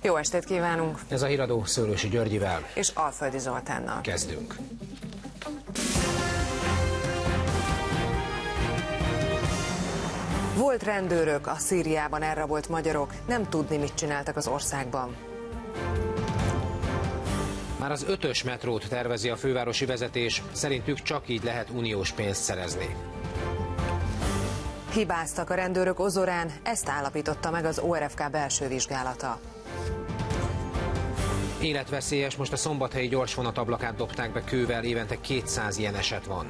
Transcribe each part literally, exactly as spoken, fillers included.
Jó estét kívánunk! Ez a híradó Szőlősi Györgyivel és Alföldi Zoltánnal. Kezdünk. Volt rendőrök, a Szíriában elrabolt magyarok, nem tudni, mit csináltak az országban. Már az ötös metrót tervezi a fővárosi vezetés, szerintük csak így lehet uniós pénzt szerezni. Hibáztak a rendőrök Ozorán, ezt állapította meg az o er ef ká belső vizsgálata. Életveszélyes, most a szombathelyi gyorsvonat ablakát dobták be kővel, évente kétszáz ilyen eset van.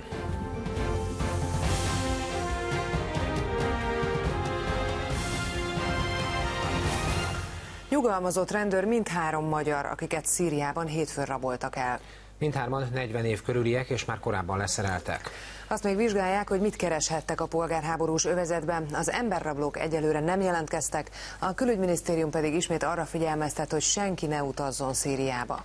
Nyugalmazott rendőr mindhárom magyar, akiket Szíriában hétfőn raboltak el. Mindhárman negyven év körüliek, és már korábban leszereltek. Azt még vizsgálják, hogy mit kereshettek a polgárháborús övezetben. Az emberrablók egyelőre nem jelentkeztek, a külügyminisztérium pedig ismét arra figyelmeztet, hogy senki ne utazzon Szíriába.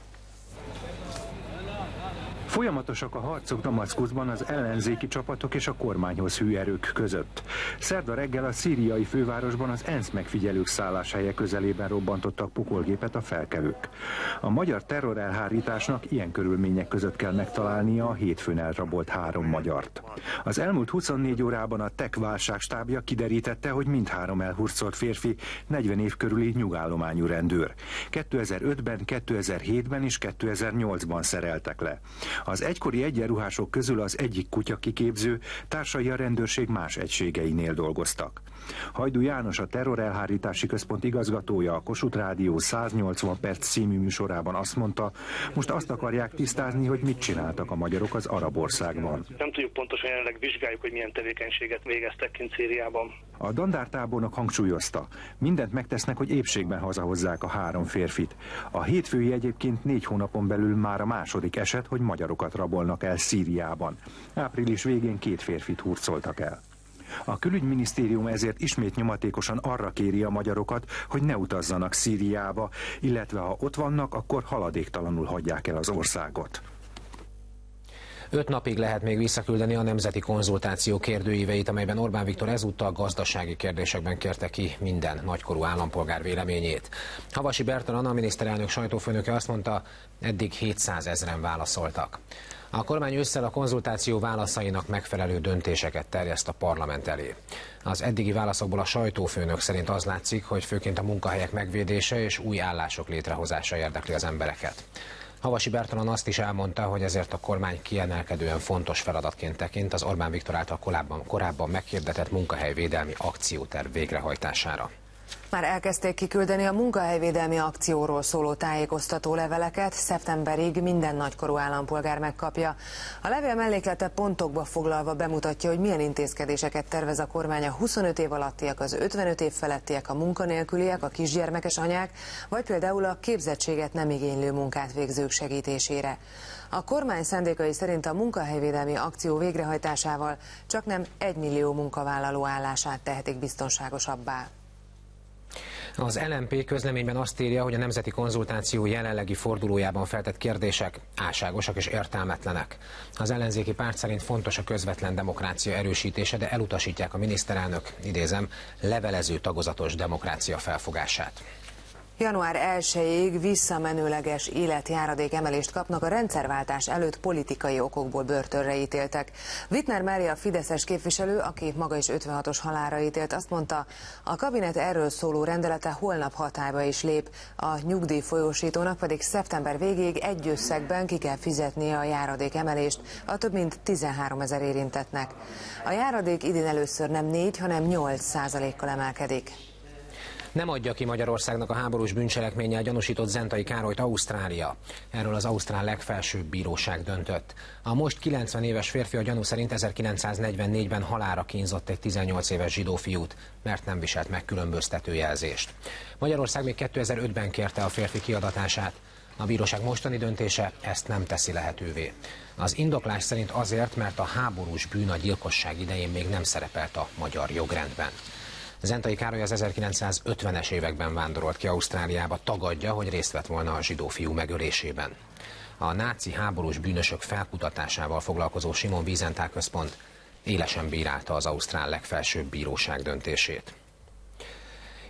Folyamatosak a harcok Damaszkuszban az ellenzéki csapatok és a kormányhoz hű erők között. Szerda reggel a szíriai fővárosban az ENSZ megfigyelők szálláshelye közelében robbantottak pokolgépet a felkelők. A magyar terrorelhárításnak ilyen körülmények között kell megtalálnia a hétfőn elrabolt három magyart. Az elmúlt huszonnégy órában a té e ká válságstábja kiderítette, hogy mindhárom elhurcolt férfi negyven év körüli nyugállományú rendőr. kétezer-ötben, kétezer-hétben és kétezer-nyolcban szereltek le. Az egykori egyenruhások közül az egyik kutyakiképző, társai a rendőrség más egységeinél dolgoztak. Hajdú János, a terrorelhárítási központ igazgatója a Kossuth Rádió száznyolcvan perc című műsorában azt mondta, most azt akarják tisztázni, hogy mit csináltak a magyarok az arab országban. Nem tudjuk pontosan, jelenleg vizsgáljuk, hogy milyen tevékenységet végeztek kint Szíriában. A dandártábornok hangsúlyozta, mindent megtesznek, hogy épségben hazahozzák a három férfit. A hétfői egyébként négy hónapon belül már a második eset, hogy magyarokat rabolnak el Szíriában. Április végén két férfit hurcoltak el. A külügyminisztérium ezért ismét nyomatékosan arra kéri a magyarokat, hogy ne utazzanak Szíriába, illetve ha ott vannak, akkor haladéktalanul hagyják el az országot. Öt napig lehet még visszaküldeni a nemzeti konzultáció kérdőíveit, amelyben Orbán Viktor ezúttal gazdasági kérdésekben kérte ki minden nagykorú állampolgár véleményét. Havasi Bertalan, a miniszterelnök sajtófőnöke azt mondta, eddig hétszázezren válaszoltak. A kormány ősszel a konzultáció válaszainak megfelelő döntéseket terjeszt a parlament elé. Az eddigi válaszokból a sajtófőnök szerint az látszik, hogy főként a munkahelyek megvédése és új állások létrehozása érdekli az embereket. Havasi Bertalan azt is elmondta, hogy ezért a kormány kiemelkedően fontos feladatként tekint az Orbán Viktor által korábban, korábban meghirdetett munkahelyvédelmi akcióterv végrehajtására. Már elkezdték kiküldeni a munkahelyvédelmi akcióról szóló tájékoztató leveleket, szeptemberig minden nagykorú állampolgár megkapja. A levél melléklete pontokba foglalva bemutatja, hogy milyen intézkedéseket tervez a kormány a huszonöt év alattiak, az ötvenöt év felettiek, a munkanélküliek, a kisgyermekes anyák, vagy például a képzettséget nem igénylő munkát végzők segítésére. A kormány szándékai szerint a munkahelyvédelmi akció végrehajtásával csaknem egymillió munkavállaló állását tehetik biztonságosabbá. Az el em pé közleményben azt írja, hogy a nemzeti konzultáció jelenlegi fordulójában feltett kérdések álságosak és értelmetlenek. Az ellenzéki párt szerint fontos a közvetlen demokrácia erősítése, de elutasítják a miniszterelnök, idézem, levelező tagozatos demokrácia felfogását. január elsejéig visszamenőleges életjáradék emelést kapnak a rendszerváltás előtt politikai okokból börtönre ítéltek. Wittner Mária, fideszes képviselő, aki maga is ötvenhatos halálra ítélt, azt mondta, a kabinet erről szóló rendelete holnap hatályba is lép, a nyugdíjfolyósítónak pedig szeptember végéig egy összegben ki kell fizetnie a járadék emelést a több mint tizenháromezer érintettnek. A járadék idén először nem négy, hanem nyolc százalékkal emelkedik. Nem adja ki Magyarországnak a háborús bűncselekménnyel gyanúsított Zentai Károlyt Ausztrália. Erről az ausztrál legfelsőbb bíróság döntött. A most kilencven éves férfi a gyanú szerint ezerkilencszáznegyvennégyben halálra kínzott egy tizennyolc éves zsidó fiút, mert nem viselt megkülönböztető jelzést. Magyarország még kétezer-ötben kérte a férfi kiadatását. A bíróság mostani döntése ezt nem teszi lehetővé. Az indoklás szerint azért, mert a háborús bűn a gyilkosság idején még nem szerepelt a magyar jogrendben. Zentai Károly az ezerkilencszázötvenes években vándorolt ki Ausztráliába, tagadja, hogy részt vett volna a zsidó fiú megölésében. A náci háborús bűnösök felkutatásával foglalkozó Simon Wiesenthal központ élesen bírálta az ausztrál legfelsőbb bíróság döntését.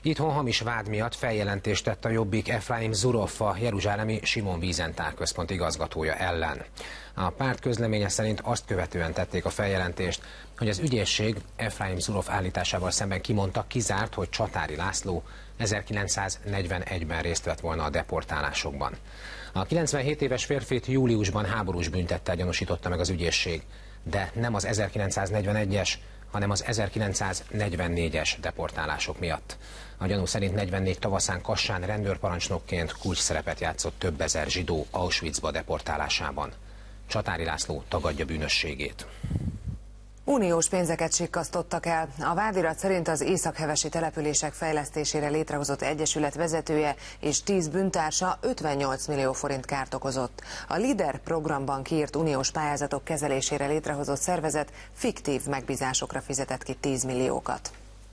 Itthon hamis vád miatt feljelentést tett a Jobbik Efraim Zurov, a jeruzsálemi Simon Wiesenthal központ igazgatója ellen. A párt közleménye szerint azt követően tették a feljelentést, hogy az ügyészség Efraim Zurov állításával szemben kimondta, kizárt, hogy Csatári László ezerkilencszáznegyvenegyben részt vett volna a deportálásokban. A kilencvenhét éves férfit júliusban háborús bűntettel gyanúsította meg az ügyészség, de nem az ezerkilencszáznegyvenegyes, hanem az ezerkilencszáznegyvennégyes deportálások miatt. A gyanú szerint negyvennégy tavaszán Kassán rendőrparancsnokként kulcsszerepet játszott több ezer zsidó Auschwitzba deportálásában. Csatári László tagadja bűnösségét. Uniós pénzeket sikkasztottak el. A vádirat szerint az északhevesi települések fejlesztésére létrehozott egyesület vezetője és tíz bűntársa ötvennyolc millió forint kárt okozott. A LEADER programban kiírt uniós pályázatok kezelésére létrehozott szervezet fiktív megbízásokra fizetett ki tíz milliókat.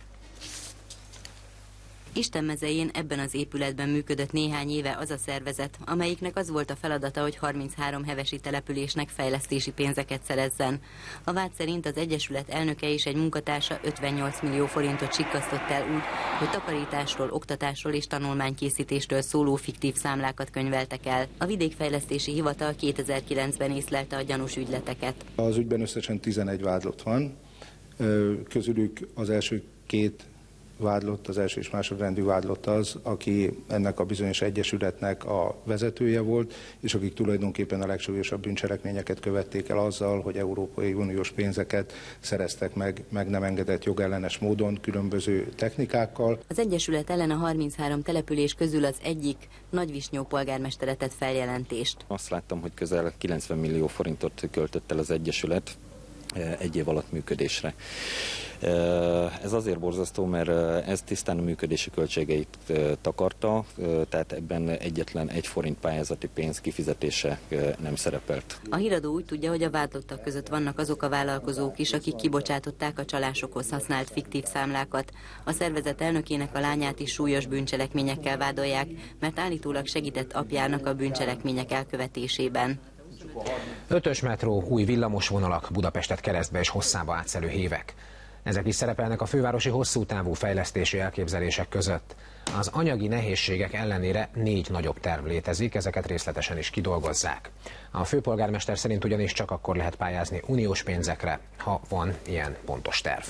Istenmezején ebben az épületben működött néhány éve az a szervezet, amelyiknek az volt a feladata, hogy harminchárom hevesi településnek fejlesztési pénzeket szerezzen. A vád szerint az egyesület elnöke és egy munkatársa ötvennyolc millió forintot sikkasztott el úgy, hogy takarításról, oktatásról és tanulmánykészítéstől szóló fiktív számlákat könyveltek el. A vidékfejlesztési hivatal kétezer-kilencben észlelte a gyanús ügyleteket. Az ügyben összesen tizenegy vádlott van, közülük az első két vádlott, az első és másodrendű vádlott az, aki ennek a bizonyos egyesületnek a vezetője volt, és akik tulajdonképpen a legsúlyosabb bűncselekményeket követték el azzal, hogy Európai Uniós pénzeket szereztek meg, meg nem engedett jogellenes módon, különböző technikákkal. Az egyesület ellen a harminchárom település közül az egyik Nagyvisnyó polgármestere tett feljelentést. Azt láttam, hogy közel kilencven millió forintot költött el az egyesület egy év alatt működésre. Ez azért borzasztó, mert ez tisztán a működési költségeit takarta, tehát ebben egyetlen egy forint pályázati pénz kifizetése nem szerepelt. A híradó úgy tudja, hogy a vádlottak között vannak azok a vállalkozók is, akik kibocsátották a csalásokhoz használt fiktív számlákat. A szervezet elnökének a lányát is súlyos bűncselekményekkel vádolják, mert állítólag segített apjának a bűncselekmények elkövetésében. Ötös metró, új villamosvonalak, Budapestet keresztbe és hosszába átszelő hévek. Ezek is szerepelnek a fővárosi hosszú távú fejlesztési elképzelések között. Az anyagi nehézségek ellenére négy nagyobb terv létezik, ezeket részletesen is kidolgozzák. A főpolgármester szerint ugyanis csak akkor lehet pályázni uniós pénzekre, ha van ilyen pontos terv.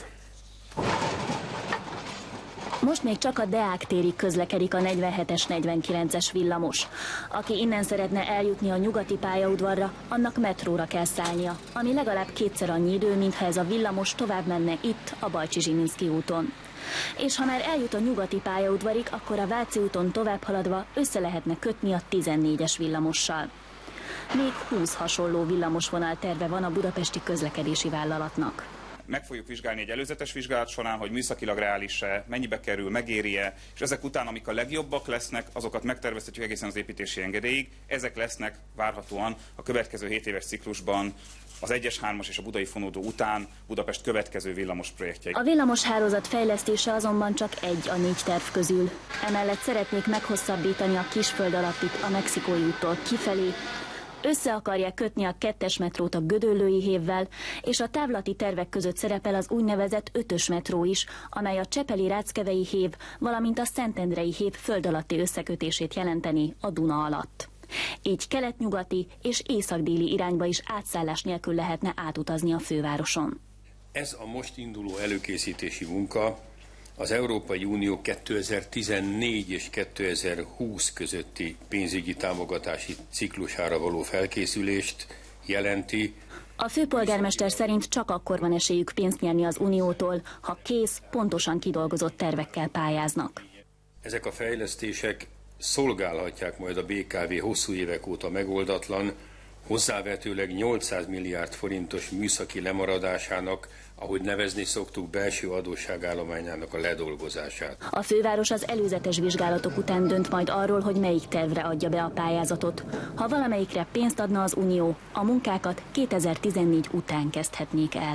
Most még csak a Deák térig közlekedik a negyvenhetes negyvenkilences villamos. Aki innen szeretne eljutni a nyugati pályaudvarra, annak metróra kell szállnia, ami legalább kétszer annyi idő, mintha ez a villamos tovább menne itt, a Balcsi-Zsiminszky úton. És ha már eljut a nyugati pályaudvarig, akkor a Váci úton tovább haladva össze lehetne kötni a tizennégyes villamossal. Még húsz hasonló villamosvonal terve van a budapesti közlekedési vállalatnak. Meg fogjuk vizsgálni egy előzetes vizsgálat során, hogy műszakilag reális-e, mennyibe kerül, megéri-e, és ezek után, amik a legjobbak lesznek, azokat megtervezhetjük egészen az építési engedélyig. Ezek lesznek várhatóan a következő hét éves ciklusban az egyes, hármas és a budai fonódó után Budapest következő villamos projektjei. A villamos hálózat fejlesztése azonban csak egy a négy terv közül. Emellett szeretnék meghosszabbítani a Kisföld alattit a Mexikói úttól kifelé, össze akarják kötni a kettes metrót a Gödöllői hévvel, és a távlati tervek között szerepel az úgynevezett ötös metró is, amely a Csepeli-Ráckevei hév, valamint a Szentendrei hév föld alatti összekötését jelenteni a Duna alatt. Így kelet-nyugati és észak-déli irányba is átszállás nélkül lehetne átutazni a fővároson. Ez a most induló előkészítési munka az Európai Unió kétezer-tizennégy és kétezer-húsz közötti pénzügyi támogatási ciklusára való felkészülést jelenti. A főpolgármester szerint csak akkor van esélyük pénzt nyerni az Uniótól, ha kész, pontosan kidolgozott tervekkel pályáznak. Ezek a fejlesztések szolgálhatják majd a bé ká vé hosszú évek óta megoldatlan, hozzávetőleg nyolcszáz milliárd forintos műszaki lemaradásának, ahogy nevezni szoktuk, belső adósságállományának a ledolgozását. A főváros az előzetes vizsgálatok után dönt majd arról, hogy melyik tervre adja be a pályázatot. Ha valamelyikre pénzt adna az Unió, a munkákat kétezer-tizennégy után kezdhetnék el.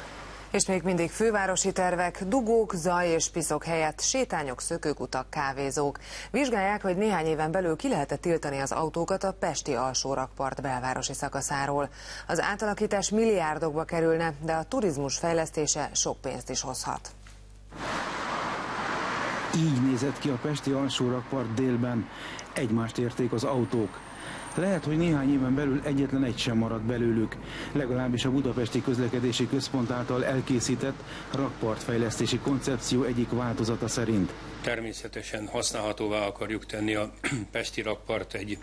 És még mindig fővárosi tervek, dugók, zaj és piszok helyett sétányok, szökőkutak, kávézók. Vizsgálják, hogy néhány éven belül ki lehet-e tiltani az autókat a pesti alsórakpart belvárosi szakaszáról. Az átalakítás milliárdokba kerülne, de a turizmus fejlesztése sok pénzt is hozhat. Így nézett ki a pesti alsórakpart délben. Egymást érték az autók. Lehet, hogy néhány éven belül egyetlen egy sem maradt belőlük, legalábbis a Budapesti Közlekedési Központ által elkészített rakpartfejlesztési koncepció egyik változata szerint. Természetesen használhatóvá akarjuk tenni a pesti rakpart egy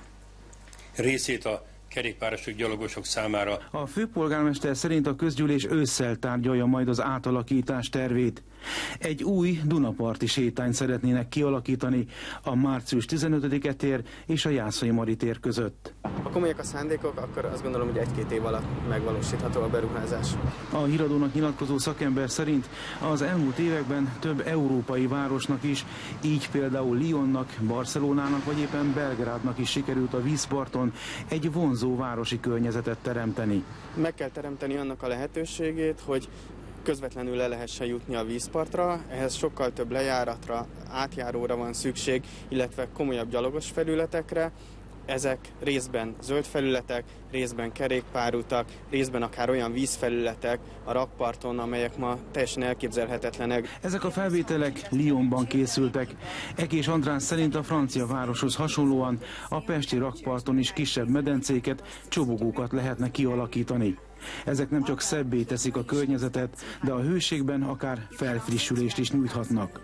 részét a kerékpárosok, gyalogosok számára. A főpolgármester szerint a közgyűlés ősszel tárgyalja majd az átalakítás tervét. Egy új Dunaparti sétányt szeretnének kialakítani a március tizenötödike tér és a Jászai Mari tér között. Ha komolyak a szándékok, akkor azt gondolom, hogy egy-két év alatt megvalósítható a beruházás. A híradónak nyilatkozó szakember szerint az elmúlt években több európai városnak is, így például Lyonnak, Barcelonának vagy éppen Belgrádnak is sikerült a vízparton egy vonzó városi környezetet teremteni. Meg kell teremteni annak a lehetőségét, hogy közvetlenül le lehessen jutni a vízpartra, ehhez sokkal több lejáratra, átjáróra van szükség, illetve komolyabb gyalogos felületekre. Ezek részben zöld felületek, részben kerékpárutak, részben akár olyan vízfelületek a rakparton, amelyek ma teljesen elképzelhetetlenek. Ezek a felvételek Lyonban készültek. Ekés András szerint a francia városhoz hasonlóan a pesti rakparton is kisebb medencéket, csobogókat lehetne kialakítani. Ezek nem csak szebbé teszik a környezetet, de a hőségben akár felfrissülést is nyújthatnak.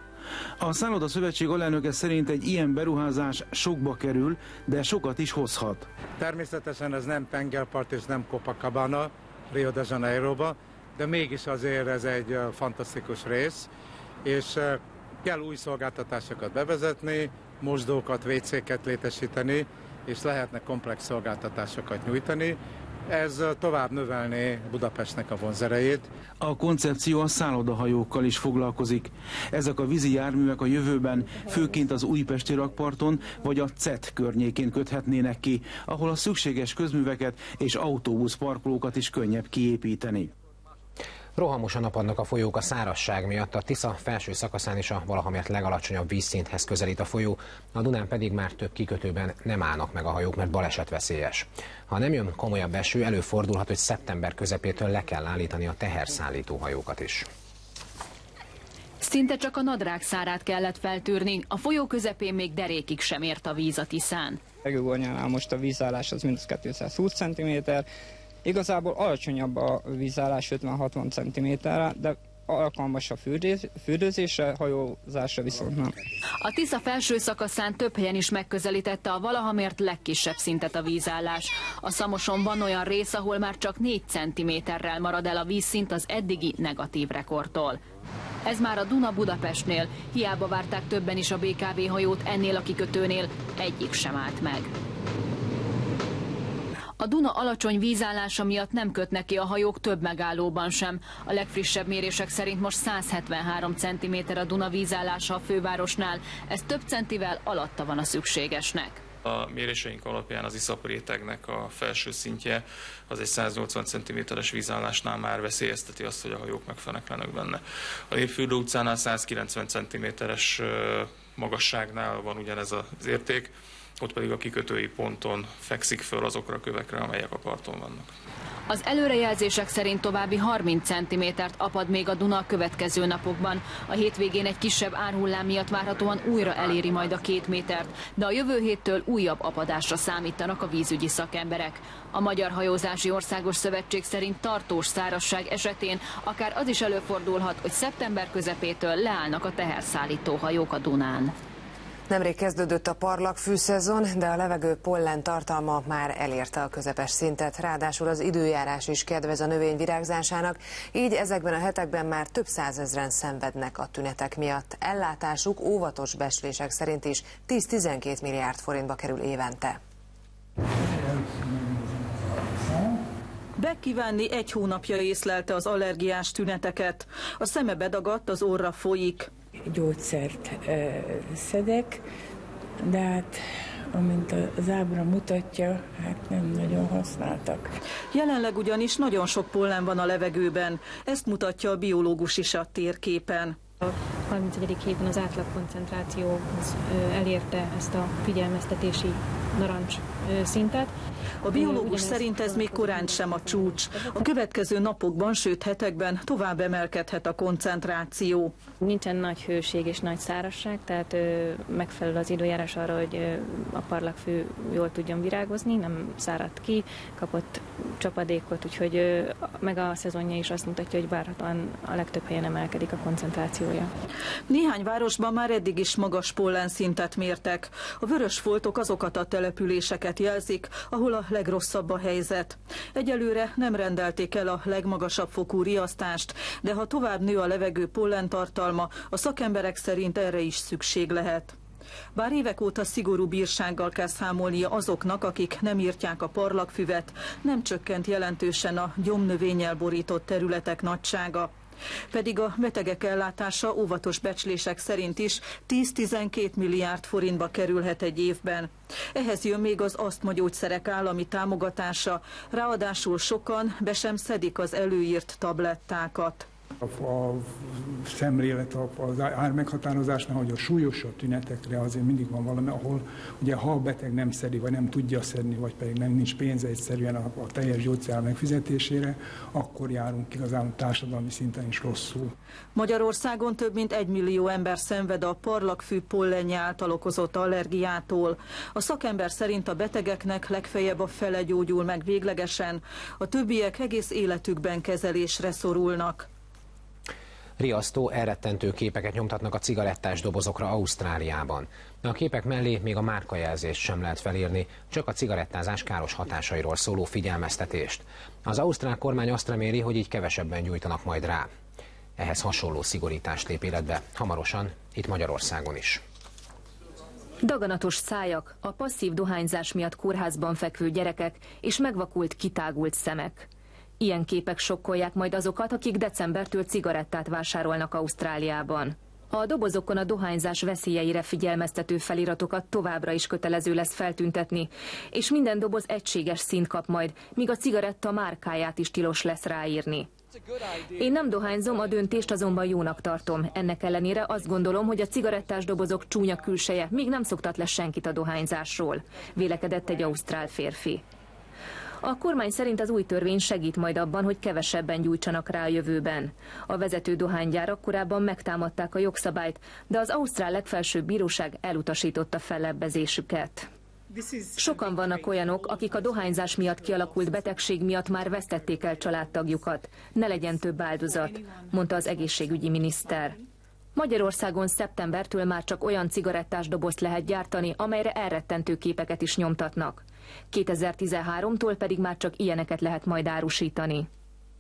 A Szálloda Szövetség alelnöke szerint egy ilyen beruházás sokba kerül, de sokat is hozhat. Természetesen ez nem tengerpart és nem Copacabana, Rio de Janeiroba, de mégis azért ez egy fantasztikus rész, és kell új szolgáltatásokat bevezetni, mosdókat, vécéket létesíteni, és lehetne komplex szolgáltatásokat nyújtani. Ez tovább növelné Budapestnek a vonzerejét. A koncepció a szállodahajókkal is foglalkozik. Ezek a vízi járművek a jövőben főként az újpesti rakparton vagy a cé e té környékén köthetnének ki, ahol a szükséges közműveket és autóbuszparkolókat is könnyebb kiépíteni. Rohamosan apadnak a folyók a szárazság miatt, a Tisza felső szakaszán is a valahamért legalacsonyabb vízszinthez közelít a folyó, a Dunán pedig már több kikötőben nem állnak meg a hajók, mert balesetveszélyes. Ha nem jön komolyabb eső, előfordulhat, hogy szeptember közepétől le kell állítani a teherszállító hajókat is. Szinte csak a nadrág szárát kellett feltűrni, a folyó közepén még derékig sem ért a víz a Tiszán. Egőgornyánál most a vízállás az mínusz kétszázhúsz centiméter, igazából alacsonyabb a vízállás ötven-hatvan centiméterre, de alkalmas a fürdőzésre, hajózásra viszont nem. A Tisza felső szakaszán több helyen is megközelítette a valahamért legkisebb szintet a vízállás. A Szamoson van olyan rész, ahol már csak négy centiméterrel marad el a vízszint az eddigi negatív rekordtól. Ez már a Duna Budapestnél, hiába várták többen is a bé ká vé hajót ennél a kikötőnél, egyik sem állt meg. A Duna alacsony vízállása miatt nem kötnek ki a hajók több megállóban sem. A legfrissebb mérések szerint most száz hetvenhárom centiméter a Duna vízállása a fővárosnál, ez több centivel alatta van a szükségesnek. A méréseink alapján az iszap rétegnek a felső szintje az egy száz nyolcvan centiméteres vízállásnál már veszélyezteti azt, hogy a hajók megfeneklenek benne. A Népfürdő utcánál száz kilencven centiméteres magasságnál van ugyanez az érték, ott pedig a kikötői ponton fekszik föl azokra a kövekre, amelyek a parton vannak. Az előrejelzések szerint további harminc centimétert apad még a Duna a következő napokban. A hétvégén egy kisebb árhullám miatt várhatóan újra eléri majd a két métert, de a jövő héttől újabb apadásra számítanak a vízügyi szakemberek. A Magyar Hajózási Országos Szövetség szerint tartós szárazság esetén akár az is előfordulhat, hogy szeptember közepétől leállnak a teherszállító hajók a Dunán. Nemrég kezdődött a parlagfű-szezon, de a levegő pollen tartalma már elérte a közepes szintet, ráadásul az időjárás is kedvez a növény virágzásának, így ezekben a hetekben már több százezren szenvednek a tünetek miatt. Ellátásuk óvatos becslések szerint is tíz-tizenkét milliárd forintba kerül évente. Bekívánni egy hónapja észlelte az allergiás tüneteket. A szeme bedagadt, az orra folyik. Gyógyszert ö, szedek, de hát amint az ábra mutatja, hát nem nagyon használtak. Jelenleg ugyanis nagyon sok pollen van a levegőben, ezt mutatja a biológus is a térképen. A harmincegyedik héten az átlagkoncentráció elérte ezt a figyelmeztetési narancs szintet. A biológus szerint ez még korán sem a csúcs. A következő napokban, sőt hetekben tovább emelkedhet a koncentráció. Nincsen nagy hőség és nagy szárazság, tehát ö, megfelelő az időjárás arra, hogy ö, a parlagfű jól tudjon virágozni, nem száradt ki, kapott csapadékot, úgyhogy ö, meg a szezonja is azt mutatja, hogy várhatóan a legtöbb helyen emelkedik a koncentrációja. Néhány városban már eddig is magas pollenszintet mértek. A vörös foltok azokat a településeket jelzik, ahol a legrosszabb a helyzet. Egyelőre nem rendelték el a legmagasabb fokú riasztást, de ha tovább nő a levegő pollentartalma, a szakemberek szerint erre is szükség lehet. Bár évek óta szigorú bírsággal kell számolnia azoknak, akik nem írtják a parlagfüvet, nem csökkent jelentősen a gyomnövényel borított területek nagysága. Pedig a betegek ellátása óvatos becslések szerint is tíz-tizenkét milliárd forintba kerülhet egy évben. Ehhez jön még az asztmagyógyszerek állami támogatása, ráadásul sokan be sem szedik az előírt tablettákat. A, a szemlélet az ármeghatározásnál, hogy a súlyosabb tünetekre azért mindig van valami, ahol ugye ha a beteg nem szedi, vagy nem tudja szedni, vagy pedig nem nincs pénze egyszerűen a, a teljes gyógyszer megfizetésére, akkor járunk igazán társadalmi szinten is rosszul. Magyarországon több mint egy millió ember szenved a parlagfű pollenje által okozott allergiától. A szakember szerint a betegeknek legfeljebb a fele gyógyul meg véglegesen, a többiek egész életükben kezelésre szorulnak. Riasztó, elrettentő képeket nyomtatnak a cigarettás dobozokra Ausztráliában. De a képek mellé még a márkajelzést sem lehet felírni, csak a cigarettázás káros hatásairól szóló figyelmeztetést. Az ausztrál kormány azt reméli, hogy így kevesebben gyújtanak majd rá. Ehhez hasonló szigorítást lép életbe, hamarosan itt Magyarországon is. Daganatos szájak, a passzív dohányzás miatt kórházban fekvő gyerekek és megvakult, kitágult szemek. Ilyen képek sokkolják majd azokat, akik decembertől cigarettát vásárolnak Ausztráliában. A dobozokon a dohányzás veszélyeire figyelmeztető feliratokat továbbra is kötelező lesz feltüntetni, és minden doboz egységes színt kap majd, míg a cigaretta márkáját is tilos lesz ráírni. Én nem dohányzom, a döntést azonban jónak tartom. Ennek ellenére azt gondolom, hogy a cigarettás dobozok csúnya külseje még nem szoktat le senkit a dohányzásról, vélekedett egy ausztrál férfi. A kormány szerint az új törvény segít majd abban, hogy kevesebben gyújtsanak rá a jövőben. A vezető dohánygyárak korábban megtámadták a jogszabályt, de az ausztrál legfelsőbb bíróság elutasította fellebbezésüket. Sokan vannak olyanok, akik a dohányzás miatt kialakult betegség miatt már vesztették el családtagjukat. Ne legyen több áldozat, mondta az egészségügyi miniszter. Magyarországon szeptembertől már csak olyan cigarettás dobozt lehet gyártani, amelyre elrettentő képeket is nyomtatnak. kétezer-tizenháromtól pedig már csak ilyeneket lehet majd árusítani.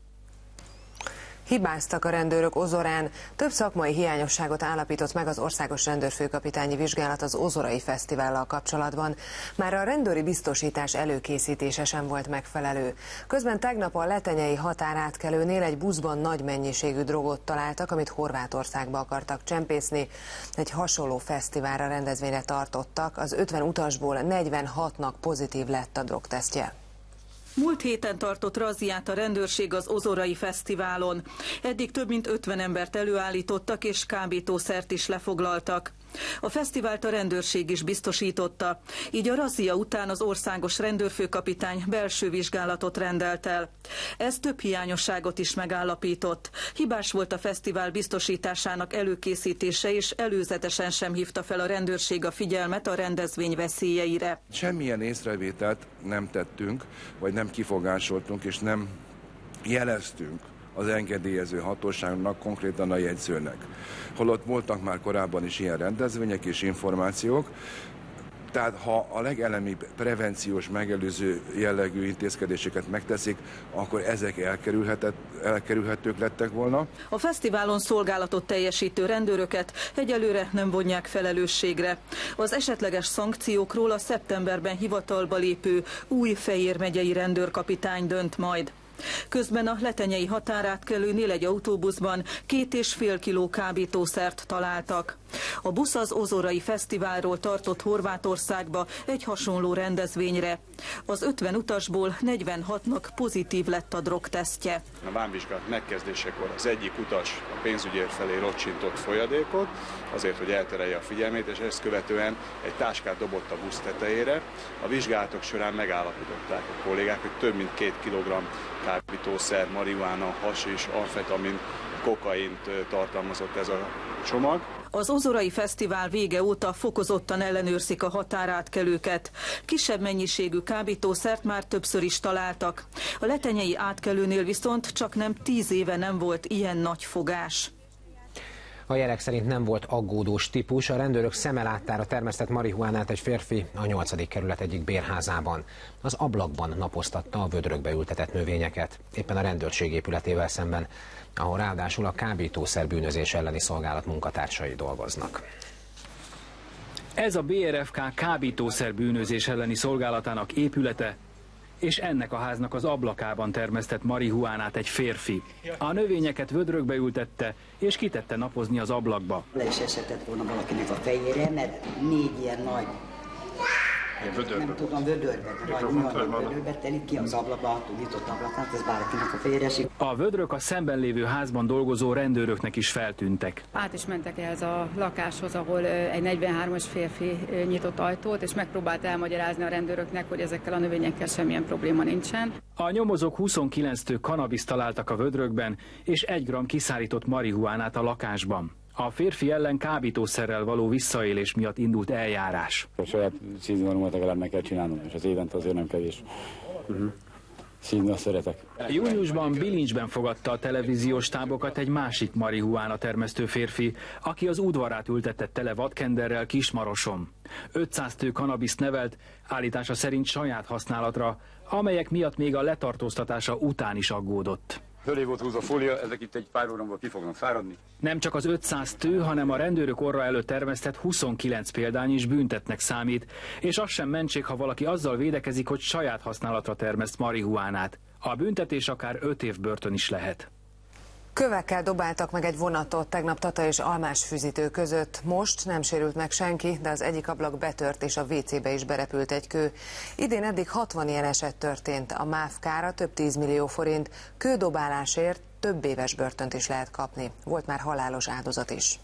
Hibáztak a rendőrök Ozorán. Több szakmai hiányosságot állapított meg az Országos Rendőrfőkapitányi Vizsgálat az Ozorai Fesztivállal kapcsolatban. Már a rendőri biztosítás előkészítése sem volt megfelelő. Közben tegnap a letenyei határátkelőnél egy buszban nagy mennyiségű drogot találtak, amit Horvátországba akartak csempészni. Egy hasonló fesztiválra, rendezvényre tartottak. Az ötven utasból negyvenhatnak pozitív lett a drogtesztje. Múlt héten tartott razziát a rendőrség az Ozorai Fesztiválon. Eddig több mint ötven embert előállítottak és kábítószert is lefoglaltak. A fesztivált a rendőrség is biztosította, így a razzia után az országos rendőrfőkapitány belső vizsgálatot rendelt el. Ez több hiányosságot is megállapított. Hibás volt a fesztivál biztosításának előkészítése, és előzetesen sem hívta fel a rendőrség a figyelmet a rendezvény veszélyeire. Semmilyen észrevételt nem tettünk, vagy nem kifogásoltunk, és nem jeleztünk az engedélyező hatóságnak, konkrétan a jegyzőnek. Holott voltak már korábban is ilyen rendezvények és információk, tehát ha a legelemibb prevenciós, megelőző jellegű intézkedéseket megteszik, akkor ezek elkerülhetők lettek volna. A fesztiválon szolgálatot teljesítő rendőröket egyelőre nem vonják felelősségre. Az esetleges szankciókról a szeptemberben hivatalba lépő új Fejér megyei rendőrkapitány dönt majd. Közben a letenyei határátkelőnél egy autóbuszban két és fél kiló kábítószert találtak. A busz az Ozorai Fesztiválról tartott Horvátországba egy hasonló rendezvényre. Az ötven utasból negyvenhatnak pozitív lett a drogtesztje. A vámvizsgálat megkezdésekor az egyik utas a pénzügyér felé locsintott folyadékot, azért, hogy elterelje a figyelmét, és ezt követően egy táskát dobott a busz tetejére. A vizsgálatok során megállapították a kollégák, hogy több mint két kilogramm kábítószer, marihuána, hasis, amfetamin, kokaint tartalmazott ez a csomag. Az Ozorai Fesztivál vége óta fokozottan ellenőrzik a határátkelőket. Kisebb mennyiségű kábítószert már többször is találtak. A letenyei átkelőnél viszont csak nem tíz éve nem volt ilyen nagy fogás. A jelek szerint nem volt aggódós típus, a rendőrök szeme láttára termesztett marihuánát egy férfi a nyolcadik kerület egyik bérházában. Az ablakban napoztatta a vödrökbe ültetett növényeket, éppen a rendőrség épületével szemben, ahol ráadásul a kábítószer bűnözés elleni szolgálat munkatársai dolgoznak. Ez a bé er ef ká kábítószer bűnözés elleni szolgálatának épülete, és ennek a háznak az ablakában termesztett marihuánát egy férfi. A növényeket vödrökbe ültette, és kitette napozni az ablakba. Le is esetett volna valakinek a fejére, mert négy ilyen nagy, nem tudom, vödörbe, vagy műanyag vödörbe telik ki az ablakba, nyitott ablakát, ez bárkinek a fejére esik. A vödrök a szemben lévő házban dolgozó rendőröknek is feltűntek. Át is mentek ehhez a lakáshoz, ahol egy negyvenhármas férfi nyitott ajtót, és megpróbált elmagyarázni a rendőröknek, hogy ezekkel a növényekkel semmilyen probléma nincsen. A nyomozók huszonkilenc tő kanabiszt találtak a vödrökben, és egy gramm kiszárított marihuánát a lakásban. A férfi ellen kábítószerrel való visszaélés miatt indult eljárás. A saját színvonalat legalább meg kell csinálnom, és az évente azért nem kevés. Uh-huh. Színni azt szeretek. Júniusban Bilincsben fogadta a televíziós tábokat egy másik marihuána termesztő férfi, aki az udvarát ültette tele vadkenderrel Kismaroson. ötszáz tő kanabiszt nevelt, állítása szerint saját használatra, amelyek miatt még a letartóztatása után is aggódott. Fölé volt húzva a fólia, ezek itt egy pár órámban ki fognak fáradni. Nem csak az ötszáz tő, hanem a rendőrök orra előtt termesztett huszonkilenc példány is büntetnek számít, és az sem mentség, ha valaki azzal védekezik, hogy saját használatra termeszt marihuánát. A büntetés akár öt év börtön is lehet. Kövekkel dobáltak meg egy vonatot tegnap Tata és Almásfüzitő között. Most nem sérült meg senki, de az egyik ablak betört és a vé cébe is berepült egy kő. Idén eddig hatvan ilyen eset történt. A MÁV kára több tízmillió forint, kődobálásért több éves börtönt is lehet kapni. Volt már halálos áldozat is.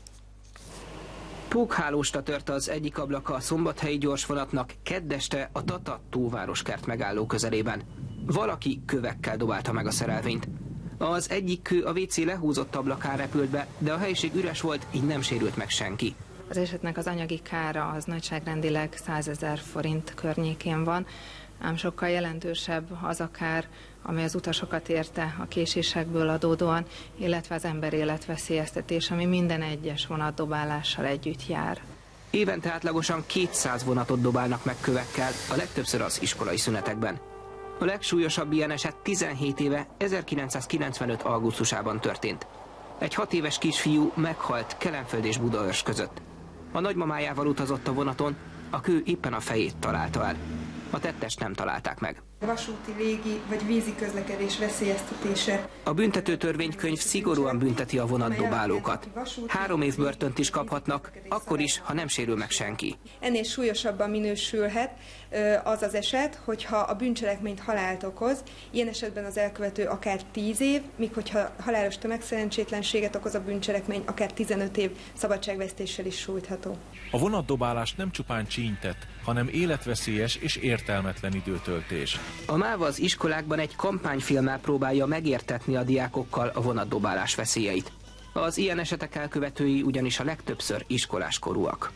Pókhálósta tört az egyik ablaka a szombathelyi gyorsvonatnak kedd este a Tata Tóvároskert megálló közelében. Valaki kövekkel dobálta meg a szerelvényt. Az egyik kő a vé cé lehúzott ablakán repült be, de a helyiség üres volt, így nem sérült meg senki. Az esetnek az anyagi kára az nagyságrendileg százezer forint környékén van, ám sokkal jelentősebb az a kár, ami az utasokat érte a késésekből adódóan, illetve az emberélet veszélyeztetés, ami minden egyes vonatdobálással együtt jár. Évente átlagosan kétszáz vonatot dobálnak meg kövekkel, a legtöbbször az iskolai szünetekben. A legsúlyosabb ilyen eset tizenhét éve, ezerkilencszázkilencvenöt augusztusában történt. Egy hat éves kisfiú meghalt Kelenföld és Budaörs között. A nagymamájával utazott a vonaton, a kő éppen a fejét találta el. A tettest nem találták meg. Vasúti, légi vagy vízi közlekedés veszélyeztetése. A büntető törvénykönyv szigorúan bünteti a vonatdobálókat. Három év börtönt is kaphatnak, akkor is, ha nem sérül meg senki. Ennél súlyosabban minősülhet az az eset, hogyha a bűncselekményt halált okoz, ilyen esetben az elkövető akár tíz év, míg hogyha halálos tömegszerencsétlenséget okoz a bűncselekmény, akár tizenöt év szabadságvesztéssel is sújtható. A vonatdobálás nem csupán csínytett, hanem életveszélyes és értelmetlen időtöltés. A MÁV az iskolákban egy kampányfilmmel próbálja megértetni a diákokkal a vonatdobálás veszélyeit. Az ilyen esetek elkövetői ugyanis a legtöbbször iskoláskorúak.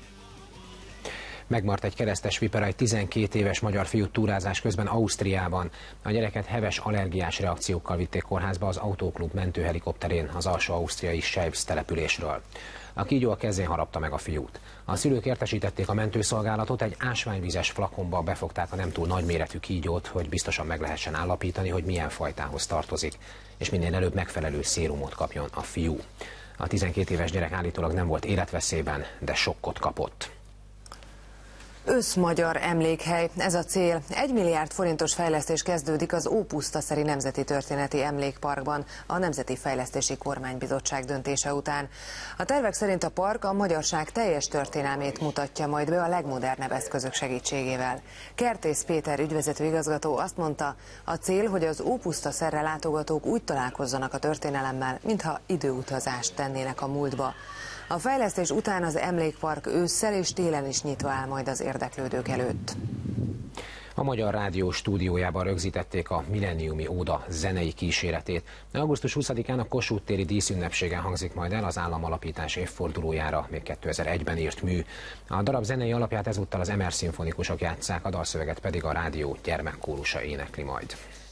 Megmaradt egy keresztes vipera egy tizenkét éves magyar fiút túrázás közben Ausztriában. A gyereket heves allergiás reakciókkal vitték kórházba az autóklub mentőhelikopterén az alsó ausztriai Scheibs településről. A kígyó a kezén harapta meg a fiút. A szülők értesítették a mentőszolgálatot, egy ásványvizes flakonba befogták a nem túl nagyméretű kígyót, hogy biztosan meg lehessen állapítani, hogy milyen fajtához tartozik, és minél előbb megfelelő szérumot kapjon a fiú. A tizenkét éves gyerek állítólag nem volt életveszélyben, de sokkot kapott. Összmagyar emlékhely, ez a cél. Egy milliárd forintos fejlesztés kezdődik az Ópusztaszeri Nemzeti Történeti Emlékparkban a Nemzeti Fejlesztési Kormánybizottság döntése után. A tervek szerint a park a magyarság teljes történelmét mutatja majd be a legmodernebb eszközök segítségével. Kertész Péter ügyvezető igazgató azt mondta, a cél, hogy az Ópusztaszerre látogatók úgy találkozzanak a történelemmel, mintha időutazást tennének a múltba. A fejlesztés után az emlékpark ősszel és télen is nyitva áll majd az érdeklődők előtt. A Magyar Rádió stúdiójában rögzítették a Millenniumi Óda zenei kíséretét. augusztus huszadikán a Kossuth téri díszünnepségen hangzik majd el az államalapítás évfordulójára még kétezer-egyben írt mű. A darab zenei alapját ezúttal az Emer szimfonikusok játsszák, a dalszöveget pedig a rádió gyermekkórusa énekli majd.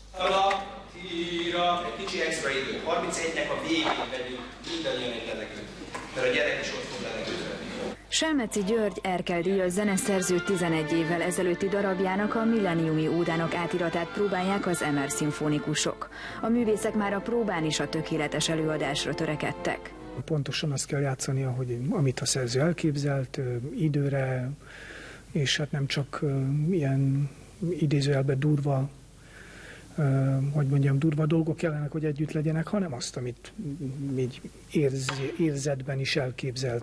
Egy kicsi extra idő. harmincegynek a végén vegyünk mindannyian egy levegőt, mert a gyerek is ott fog levegőzni. Selmeci György Erkel díjas zeneszerző tizenegy évvel ezelőtti darabjának, a Millenniumi Ódának átiratát próbálják az Emer szimfonikusok. A művészek már a próbán is a tökéletes előadásra törekedtek. Pontosan azt kell játszani, ahogy, amit a szerző elképzelt, időre, és hát nem csak ilyen idézőjelben durva, hogy mondjam, durva dolgok kellenek, hogy együtt legyenek, hanem azt, amit így érz, érzetben is elképzelt.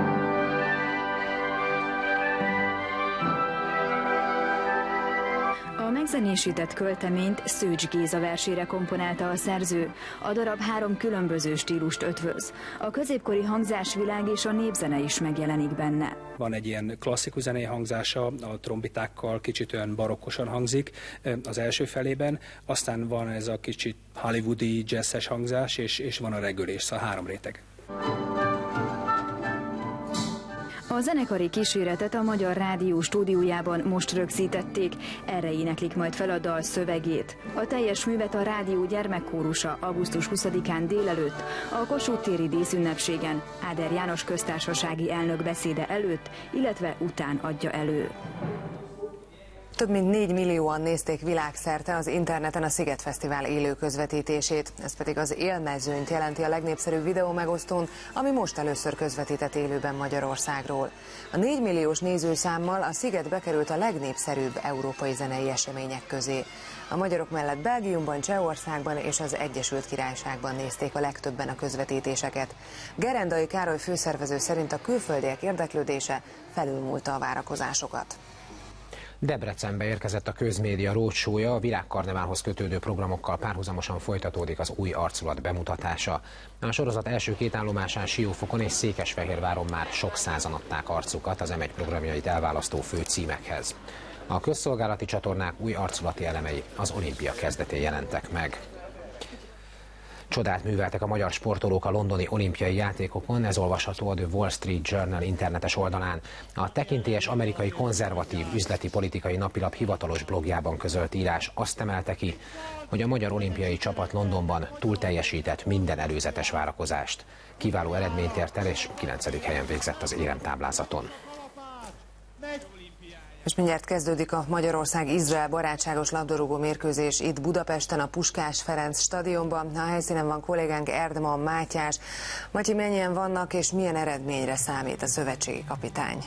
A megzenésített költeményt Szőcs Géza versére komponálta a szerző. A darab három különböző stílust ötvöz. A középkori hangzásvilág és a népzene is megjelenik benne. Van egy ilyen klasszikus zenei hangzása, a trombitákkal kicsit olyan barokkosan hangzik az első felében, aztán van ez a kicsit hollywoodi jazzes hangzás, és, és van a regülés, szóval három réteg. A zenekari kíséretet a Magyar Rádió stúdiójában most rögzítették, erre éneklik majd fel a dal szövegét. A teljes művet a rádió gyermekkórusa augusztus huszadikán délelőtt a Kossuth téri díszünnepségen Áder János köztársasági elnök beszéde előtt, illetve után adja elő. Több mint négy millióan nézték világszerte az interneten a Sziget Fesztivál élő közvetítését. Ez pedig az Élmezőnyt jelenti a legnépszerűbb videó megosztón, ami most először közvetített élőben Magyarországról. A négy milliós nézőszámmal a Sziget bekerült a legnépszerűbb európai zenei események közé. A magyarok mellett Belgiumban, Csehországban és az Egyesült Királyságban nézték a legtöbben a közvetítéseket. Gerendai Károly főszervező szerint a külföldiek érdeklődése felülmúlta a várakozásokat. Debrecenbe érkezett a közmédia roadshow-ja, a Virágkarneválhoz kötődő programokkal párhuzamosan folytatódik az új arculat bemutatása. A sorozat első két állomásán Siófokon és Székesfehérváron már sok százan adták arcukat az em egy programjait elválasztó főcímekhez. A közszolgálati csatornák új arculati elemei az olimpia kezdetén jelentek meg. Csodát műveltek a magyar sportolók a londoni olimpiai játékokon, ez olvasható a The Wall Street Journal internetes oldalán. A tekintélyes amerikai konzervatív üzleti politikai napilap hivatalos blogjában közölt írás azt emelte ki, hogy a magyar olimpiai csapat Londonban túlteljesített minden előzetes várakozást. Kiváló eredményt ért el, és kilencedik helyen végzett az éremtáblázaton. És mindjárt kezdődik a Magyarország-Izrael barátságos labdarúgó mérkőzés itt Budapesten, a Puskás Ferenc stadionban. A helyszínen van kollégánk Erdman Mátyás. Matyi, mennyien vannak és milyen eredményre számít a szövetségi kapitány?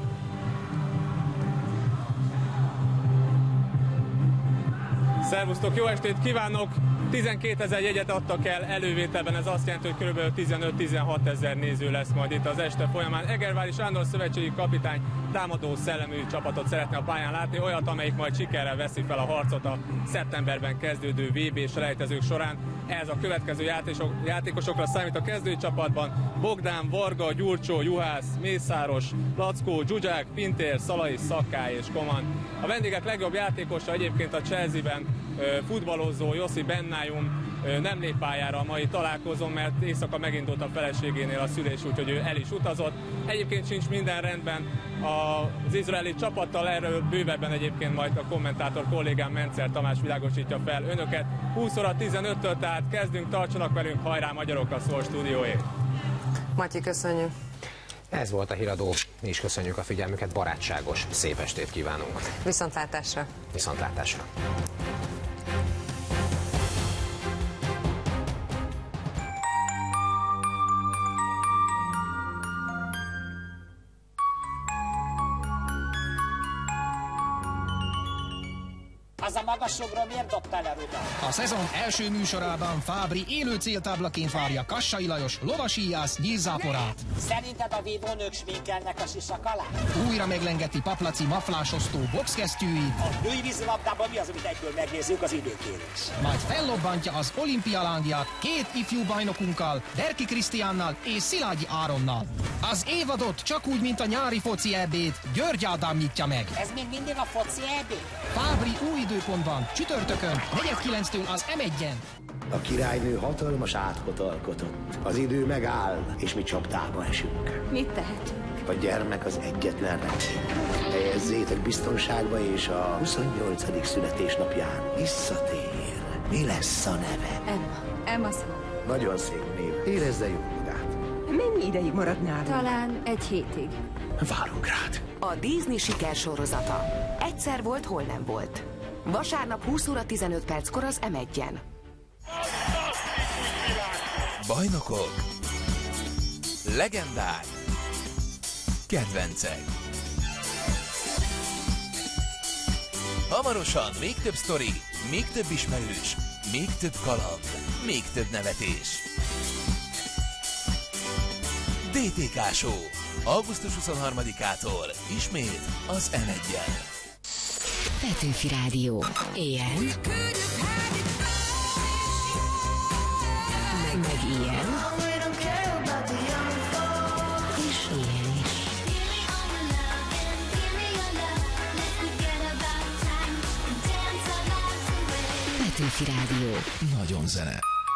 Szervusztok, jó estét kívánok! tizenkétezer jegyet adtak el elővételben, ez azt jelenti, hogy kb. tizenöt-tizenhat ezer néző lesz majd itt az este folyamán. Egervári Sándor szövetségi kapitány támadó szellemű csapatot szeretne a pályán látni, olyat, amelyik majd sikerrel veszi fel a harcot a szeptemberben kezdődő vé bé selejtezők során. Ez a következő játékosok, játékosokra számít a kezdői csapatban: Bogdán, Varga, Gyurcsó, Juhász, Mészáros, Lackó, Zsuzsák, Pintér, Szalai, Szakkály és Koman. A vendégek legjobb játékosa egyébként a Chelsea-ben futballozó Jossi Bennájum nem lép pályára a mai találkozón, mert éjszaka megindult a feleségénél a szülés, úgyhogy ő el is utazott. Egyébként sincs minden rendben az izraeli csapattal, erről bővebben egyébként majd a kommentátor kollégám Mencer Tamás világosítja fel önöket. húsz óra tizenöttől, tehát kezdünk, tartsanak velünk, hajrá magyarok, a Szól stúdióé. Matyi, köszönjük. Ez volt a híradó, mi is köszönjük a figyelmüket, barátságos, szép estét kívánunk. Viszontlátásra. Viszontlátásra. Az a magasugró miért dobta le Rudolf? A szezon első műsorában Fábri élő céltáblaként várja Kassai Lajos lovasíjász nyílzáporát. Szerinted a vívónők sminkelnek a sisak alá? Újra meglengeti Paplaci maflásosztó boxkesztyűit. A női vízilabdában mi az, amit egyből megnézzük, az időkérés? Majd fellobbantja az olimpia lángját két ifjú bajnokunkkal, Derki Krisztiánnal és Szilágyi Áronnal. Az évadot csak úgy, mint a nyári foci ebéd, György Ádám nyitja meg. Ez még mindig a foci ebéd? Fábri új időpontban, csütörtökön, negyed kilenctől az em egyen. A királynő hatalmas átkot alkotott. Az idő megáll, és mi csapdába esünk. Mit tehetünk? A gyermek az egyetlen remény. Helyezzétek biztonságba, és a huszonnyolcadik születésnapján visszatér. Mi lesz a neve? Emma. Emma szó. Nagyon szép név. Érezze jól magát. Mennyi ideig maradnál? Talán egy hétig. Várunk rád. A Disney sikersorozata. Egyszer volt, hol nem volt. Vasárnap húsz óra tizenöt perckor az em egyen. Bajnokok, legendák, kedvencek. Hamarosan még több sztori, még több ismerős, még több kaland, még több nevetés. dé té ká Show. augusztus huszonharmadikától ismét az em egyen. Petőfi Rádió. Éjjel. Meg, meg ilyen. És ilyen is. Petőfi Rádió. Nagyon zene.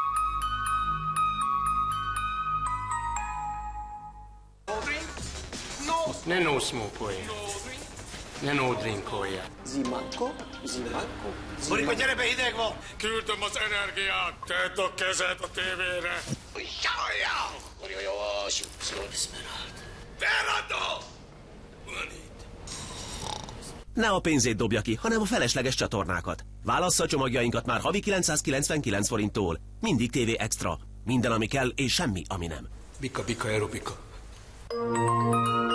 Ne no smokolja. Ne no drinkolja. Zimanko? Zimanko? Borika, gyere be, hideg van! Küldöm az energiát! Tedd a kezed a tévére! Jajjá! Jó, jó, jó, Fernando! Van itt. Ne a pénzét dobja ki, hanem a felesleges csatornákat. Válassza a csomagjainkat már havi kilencszázkilencvenkilenc forinttól. Mindig té vé Extra. Minden, ami kell, és semmi, ami nem. Bika, bika, aerobika.